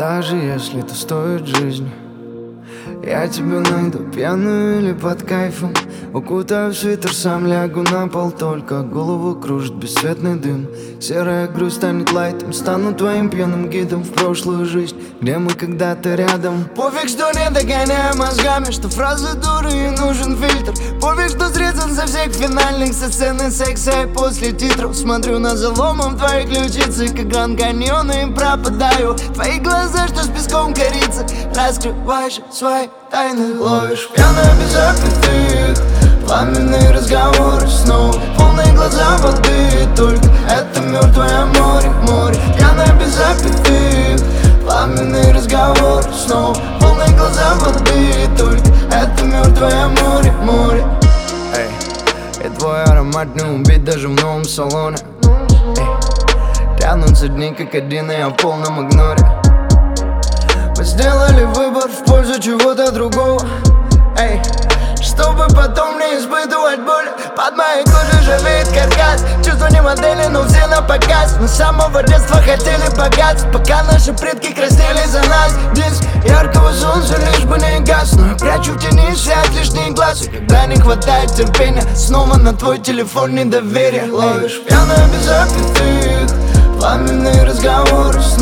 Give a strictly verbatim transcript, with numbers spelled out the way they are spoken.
Даже если это стоит жизни, я тебя найду пьяную или под кайфом. Укутаю в свитер, сам лягу на пол, только голову кружит бесцветный дым. Серая грусть станет лайтом, стану твоим пьяным гидом в прошлую жизнь, где мы когда-то рядом. Пофиг, что не догоняю мозгами, что фразы дуры и нужен фильтр. Пофиг, что срезан со всех финальных со сцены секса, и после титров смотрю на заломом твои ключицы, как Гранд Каньон, и пропадаю. Твои глаза, что с песком корицы, раскрываешь свои тайны. Ловишь пьяно без запятых, пламенные разговоры снова, полные глаза воды, только это мертвое море, море. Пьяно без запятых, пламенные разговоры снова, полные глаза воды, только это мертвое море, море. Эй, и твой аромат не убит даже в новом салоне. Эй, тянутся дни как один, и я в полном игноре. Мы сделали выбор в пользу чего-то другого, эй, чтобы потом не испытывать боль. Под моей кожей живет каркас, чувства не модели, но все на показ. Мы с самого детства хотели богатств, пока наши предки краснели за нас. Диск яркого солнца лишь бы не гас, но я прячу в тени свет лишний глаз. И когда не хватает терпения, снова на твой телефон недоверие. Ловишь пьяно без запятых, пламенные разговоры снова,